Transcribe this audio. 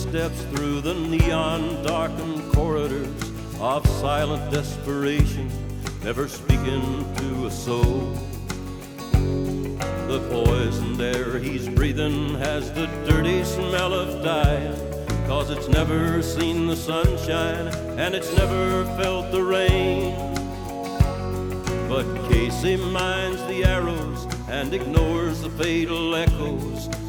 steps through the neon-darkened corridors of silent desperation, never speaking to a soul. The poisoned air he's breathing has the dirty smell of dying, 'cause it's never seen the sunshine and it's never felt the rain. But Casey minds the arrows and ignores the fatal echoes